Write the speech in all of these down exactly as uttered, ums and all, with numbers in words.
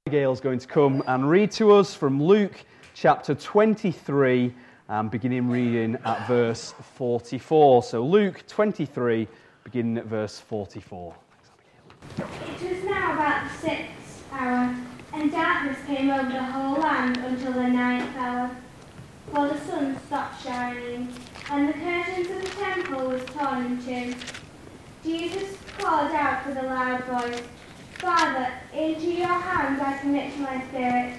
Abigail's going to come and read to us from Luke chapter twenty-three, um, beginning reading at verse forty-four. So Luke twenty-three, beginning at verse forty-four. It was now about the sixth hour, and darkness came over the whole land until the ninth hour, while the sun stopped shining, and the curtains of the temple was torn in two. Jesus called out with a loud voice, "Father, into your hands I commit my spirit."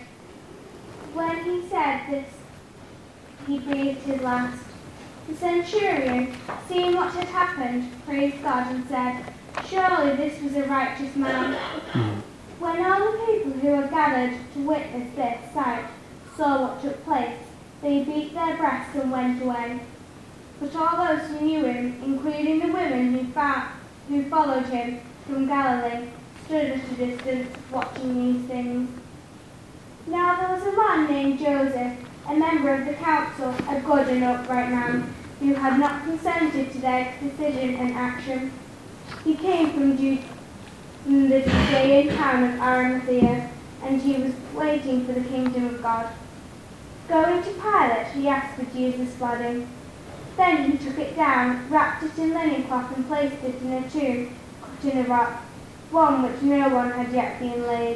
When he said this, he breathed his last. The centurion, seeing what had happened, praised God and said, "Surely this was a righteous man." When all the people who were gathered to witness this sight saw what took place, they beat their breasts and went away. But all those who knew him, including the women who, found, who followed him from Galilee, stood at a distance watching these things. Now there was a man named Joseph, a member of the council, a good and upright man, who had not consented to their decision and action. He came from, Ju- from the Judean town of Arimathea, and he was waiting for the kingdom of God. Going to Pilate, he asked for Jesus' body. Then he took it down, wrapped it in linen cloth, and placed it in a tomb cut in a rock, one which no one had yet been laid.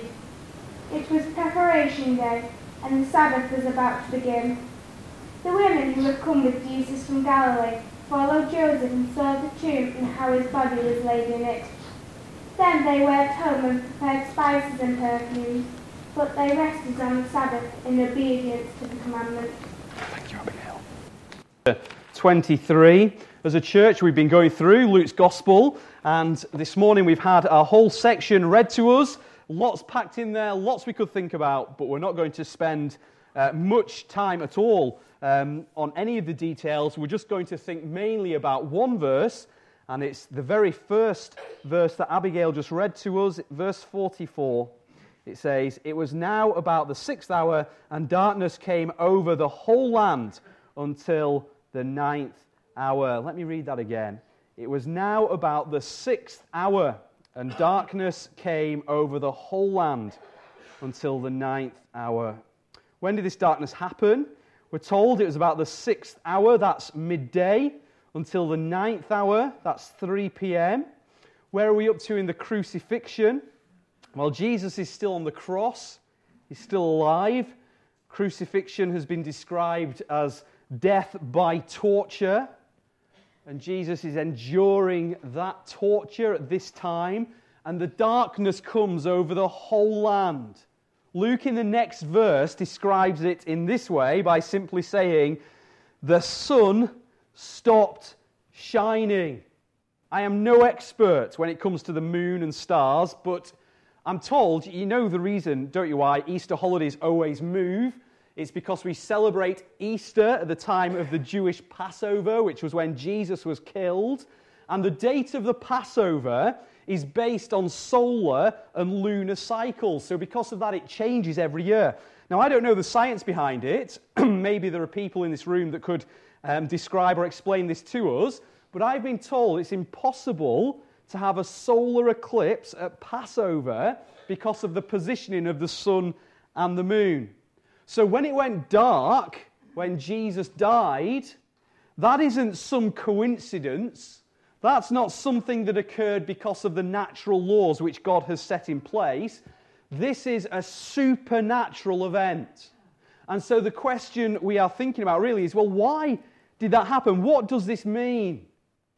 It was preparation day, and the Sabbath was about to begin. The women who had come with Jesus from Galilee followed Joseph and saw the tomb and how his body was laid in it. Then they went home and prepared spices and perfumes, but they rested on the Sabbath in obedience to the commandment. Thank you, Abigail. twenty-three. As a church, we've been going through Luke's Gospel, and this morning we've had a whole section read to us. Lots packed in there, lots we could think about, but we're not going to spend uh, much time at all um, on any of the details. We're just going to think mainly about one verse, and it's the very first verse that Abigail just read to us, verse forty-four. It says, "It was now about the sixth hour, and darkness came over the whole land until the ninth hour." Let me read that again. It was now about the sixth hour, and darkness came over the whole land until the ninth hour. When did this darkness happen? We're told it was about the sixth hour, that's midday, until the ninth hour, that's three p.m. Where are we up to in the crucifixion? Well, Jesus is still on the cross. He's still alive. Crucifixion has been described as death by torture. And Jesus is enduring that torture at this time. And the darkness comes over the whole land. Luke in the next verse describes it in this way by simply saying, "The sun stopped shining." I am no expert when it comes to the moon and stars, but I'm told, you know the reason, don't you, why Easter holidays always move? It's because we celebrate Easter at the time of the Jewish Passover, which was when Jesus was killed. And the date of the Passover is based on solar and lunar cycles. So because of that, it changes every year. Now, I don't know the science behind it. Maybe there are people in this room that could um, describe or explain this to us. But I've been told it's impossible to have a solar eclipse at Passover because of the positioning of the sun and the moon. So when it went dark, when Jesus died, that isn't some coincidence. That's not something that occurred because of the natural laws which God has set in place. This is a supernatural event. And so the question we are thinking about really is, well, why did that happen? What does this mean?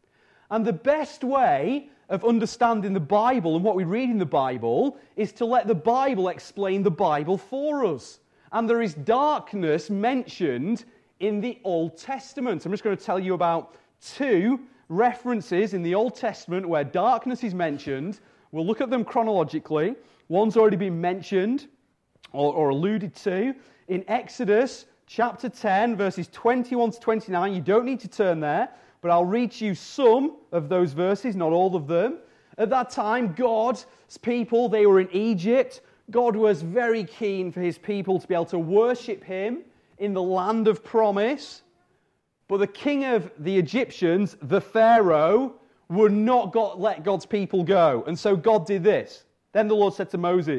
And the best way of understanding the Bible and what we read in the Bible is to let the Bible explain the Bible for us. And there is darkness mentioned in the Old Testament. I'm just going to tell you about two references in the Old Testament where darkness is mentioned. We'll look at them chronologically. One's already been mentioned or, or alluded to in Exodus chapter ten, verses twenty-one to twenty-nine. You don't need to turn there, but I'll read to you some of those verses, not all of them. At that time, God's people, they were in Egypt. God was very keen for his people to be able to worship him in the land of promise. But the king of the Egyptians, the Pharaoh, would not God, let God's people go. And so God did this. Then the Lord said to Moses,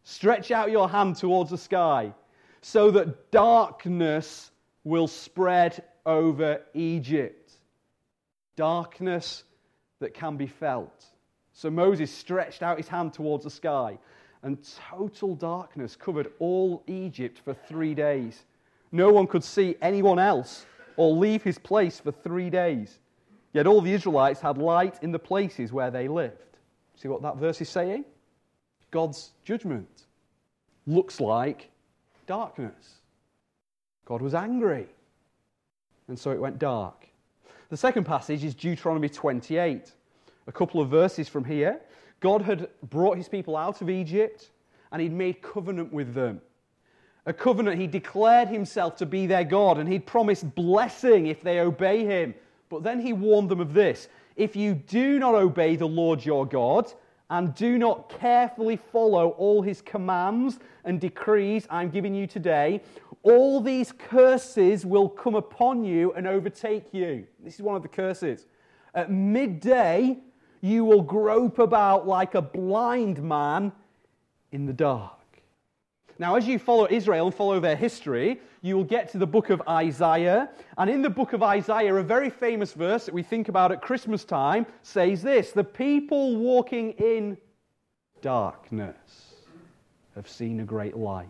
Stretch out your hand towards the sky so that darkness will spread over Egypt. Darkness that can be felt. So Moses stretched out his hand towards the sky, and total darkness covered all Egypt for three days. No one could see anyone else or leave his place for three days. Yet all the Israelites had light in the places where they lived. See what that verse is saying? God's judgment looks like darkness. God was angry, and so it went dark. The second passage is Deuteronomy twenty-eight. A couple of verses from here. God had brought his people out of Egypt, and he'd made covenant with them. A covenant, he declared himself to be their God, and he'd promised blessing if they obey him. But then he warned them of this: if you do not obey the Lord your God, and do not carefully follow all his commands and decrees I'm giving you today, all these curses will come upon you and overtake you. This is one of the curses. At midday, you will grope about like a blind man in the dark. Now, as you follow Israel and follow their history, you will get to the book of Isaiah. And in the book of Isaiah, a very famous verse that we think about at Christmas time says this: the people walking in darkness have seen a great light.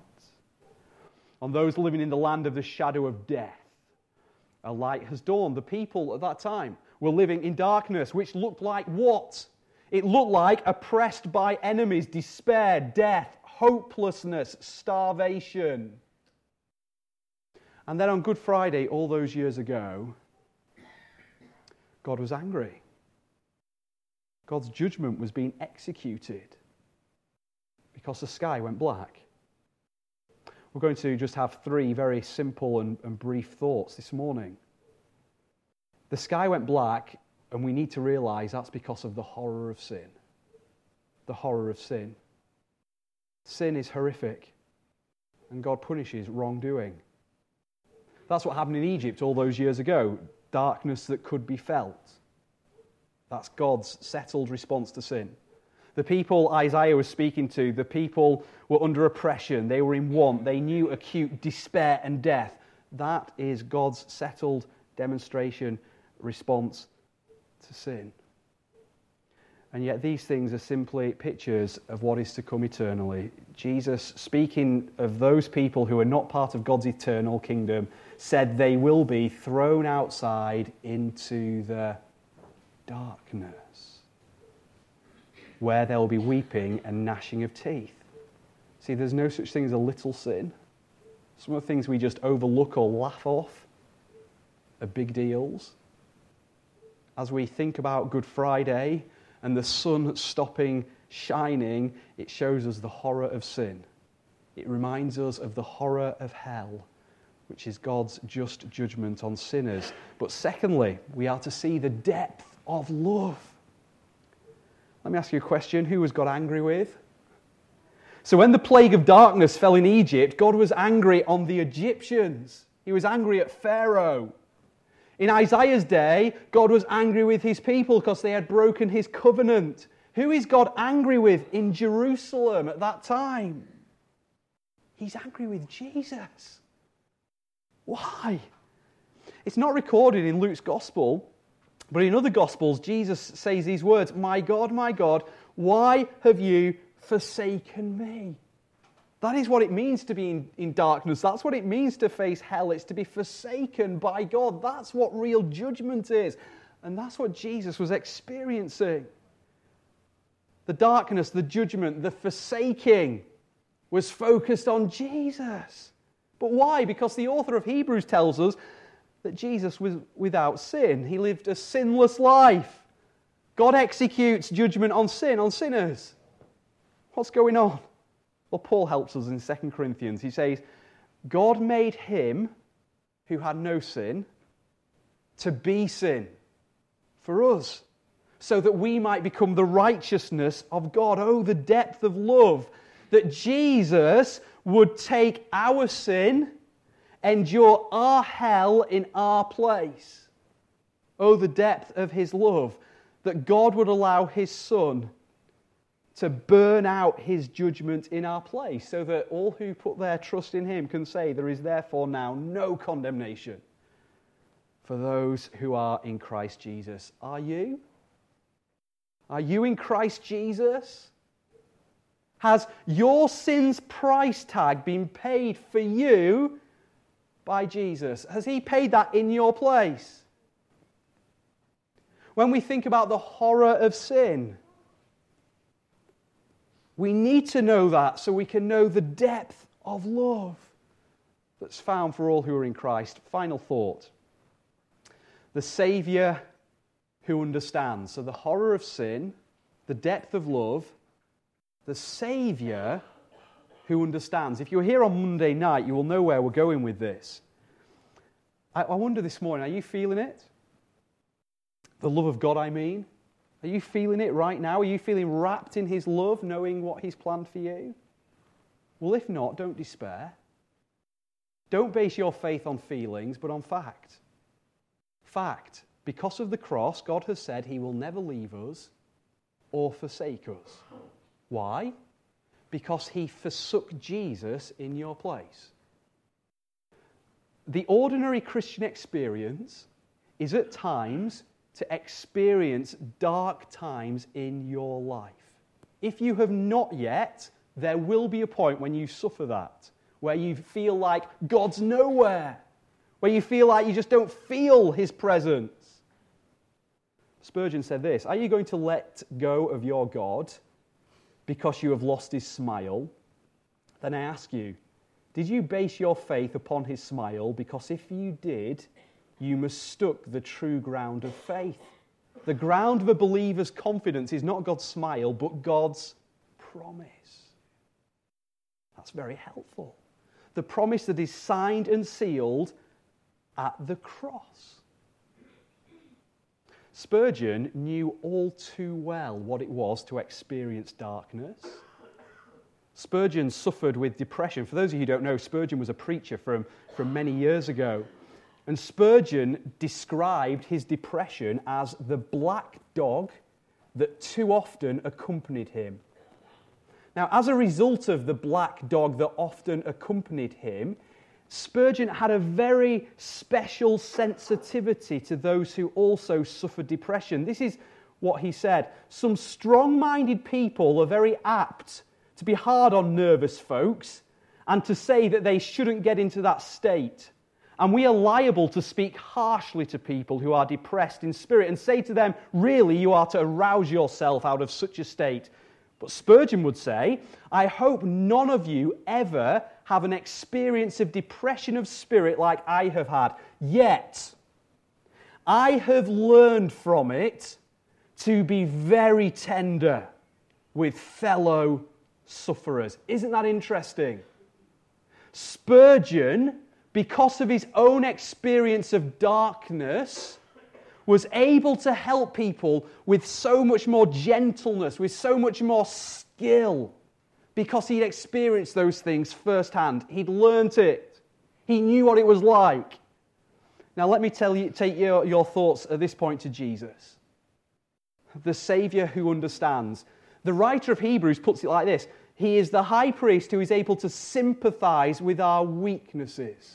On those living in the land of the shadow of death, a light has dawned. The people at that time were living in darkness, which looked like what? It looked like oppressed by enemies, despair, death, hopelessness, starvation. And then on Good Friday, all those years ago, God was angry. God's judgment was being executed because the sky went black. We're going to just have three very simple and, and brief thoughts this morning. The sky went black, and we need to realize that's because of the horror of sin. The horror of sin. Sin is horrific, and God punishes wrongdoing. That's what happened in Egypt all those years ago. Darkness that could be felt. That's God's settled response to sin. The people Isaiah was speaking to, the people were under oppression. They were in want. They knew acute despair and death. That is God's settled demonstration, response to sin. And yet these things are simply pictures of what is to come eternally. Jesus, speaking of those people who are not part of God's eternal kingdom, said they will be thrown outside into the darkness, where there will be weeping and gnashing of teeth. See, there's no such thing as a little sin. Some of the things we just overlook or laugh off are big deals. As we think about Good Friday and the sun stopping shining, it shows us the horror of sin. It reminds us of the horror of hell, which is God's just judgment on sinners. But secondly, we are to see the depth of love. Let me ask you a question. Who was God angry with? So when the plague of darkness fell in Egypt, God was angry on the Egyptians. He was angry at Pharaoh. In Isaiah's day, God was angry with his people because they had broken his covenant. Who is God angry with in Jerusalem at that time? He's angry with Jesus. Why? It's not recorded in Luke's Gospel, but in other Gospels, Jesus says these words: "My God, my God, why have you forsaken me?" That is what it means to be in, in darkness. That's what it means to face hell. It's to be forsaken by God. That's what real judgment is. And that's what Jesus was experiencing. The darkness, the judgment, the forsaking was focused on Jesus. But why? Because the author of Hebrews tells us that Jesus was without sin. He lived a sinless life. God executes judgment on sin, on sinners. What's going on? Well, Paul helps us in Second Corinthians. He says, God made him who had no sin to be sin for us, so that we might become the righteousness of God. Oh, the depth of love, that Jesus would take our sin, endure our hell in our place. Oh, the depth of his love, that God would allow his Son to burn out his judgment in our place, so that all who put their trust in him can say, there is therefore now no condemnation for those who are in Christ Jesus. Are you? Are you in Christ Jesus? Has your sin's price tag been paid for you by Jesus? Has he paid that in your place? When we think about the horror of sin, we need to know that so we can know the depth of love that's found for all who are in Christ. Final thought. The Saviour who understands. So the horror of sin, the depth of love, the Saviour who understands. If you're here on Monday night, you will know where we're going with this. I, I wonder this morning, are you feeling it? The love of God, I mean. Are you feeling it right now? Are you feeling wrapped in his love, knowing what he's planned for you? Well, if not, don't despair. Don't base your faith on feelings, but on fact. Fact. Because of the cross, God has said he will never leave us or forsake us. Why? Because he forsook Jesus in your place. The ordinary Christian experience is at times to experience dark times in your life. If you have not yet, there will be a point when you suffer that, where you feel like God's nowhere, where you feel like you just don't feel his presence. Spurgeon said this, are you going to let go of your God because you have lost his smile? Then I ask you, did you base your faith upon his smile? Because if you did, you mistook the true ground of faith. The ground of a believer's confidence is not God's smile, but God's promise. That's very helpful. The promise that is signed and sealed at the cross. Spurgeon knew all too well what it was to experience darkness. Spurgeon suffered with depression. For those of you who don't know, Spurgeon was a preacher from, from many years ago. And Spurgeon described his depression as the black dog that too often accompanied him. Now, as a result of the black dog that often accompanied him, Spurgeon had a very special sensitivity to those who also suffered depression. This is what he said. Some strong-minded people are very apt to be hard on nervous folks and to say that they shouldn't get into that state. And we are liable to speak harshly to people who are depressed in spirit and say to them, really, you are to arouse yourself out of such a state. But Spurgeon would say, I hope none of you ever have an experience of depression of spirit like I have had. Yet, I have learned from it to be very tender with fellow sufferers. Isn't that interesting? Spurgeon, because of his own experience of darkness, was able to help people with so much more gentleness, with so much more skill, because he'd experienced those things firsthand. He'd learnt it. He knew what it was like. Now let me tell you, take your, your thoughts at this point to Jesus, the Saviour who understands. The writer of Hebrews puts it like this, he is the high priest who is able to sympathize with our weaknesses.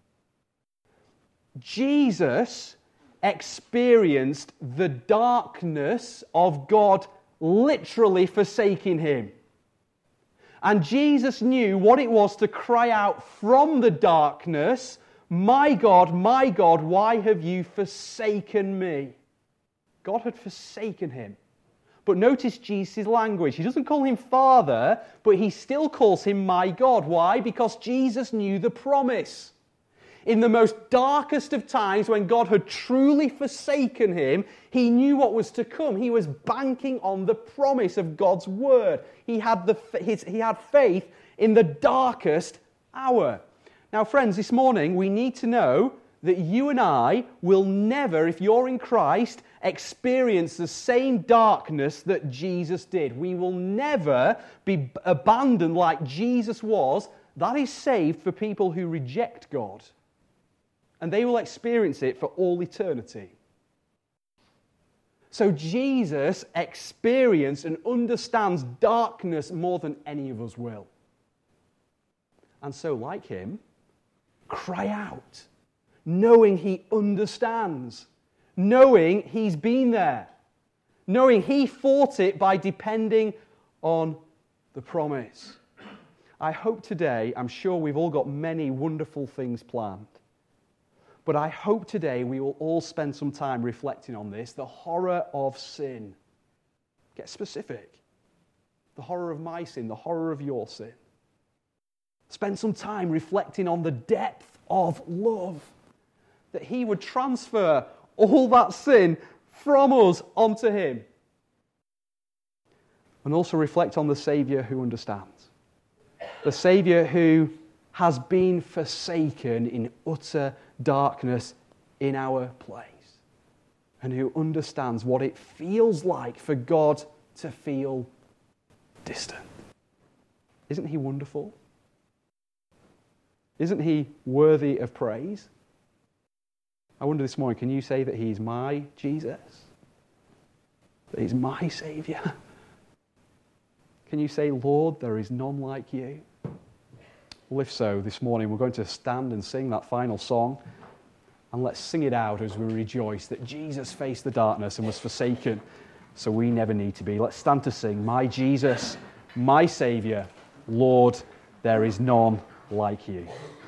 Jesus experienced the darkness of God literally forsaking him. And Jesus knew what it was to cry out from the darkness, my God, my God, why have you forsaken me? God had forsaken him. But notice Jesus' language. He doesn't call him Father, but he still calls him my God. Why? Because Jesus knew the promise. In the most darkest of times, when God had truly forsaken him, he knew what was to come. He was banking on the promise of God's word. He had, the, his, he had faith in the darkest hour. Now, friends, this morning we need to know that you and I will never, if you're in Christ, experience the same darkness that Jesus did. We will never be abandoned like Jesus was. That is saved for people who reject God. And they will experience it for all eternity. So Jesus experienced and understands darkness more than any of us will. And so, like him, cry out, knowing he understands, knowing he's been there, knowing he fought it by depending on the promise. I hope today, I'm sure we've all got many wonderful things planned, but I hope today we will all spend some time reflecting on this, the horror of sin. Get specific. The horror of my sin, the horror of your sin. Spend some time reflecting on the depth of love, that he would transfer all that sin from us onto him. And also reflect on the Saviour who understands. The Saviour who has been forsaken in utter darkness in our place. And who understands what it feels like for God to feel distant. Isn't he wonderful? Isn't he worthy of praise? I wonder this morning, can you say that he's my Jesus? That he's my Saviour? Can you say, Lord, there is none like you? Well, if so, this morning we're going to stand and sing that final song, and let's sing it out as we rejoice that Jesus faced the darkness and was forsaken, so we never need to be. Let's stand to sing, my Jesus, my Saviour, Lord, there is none like you.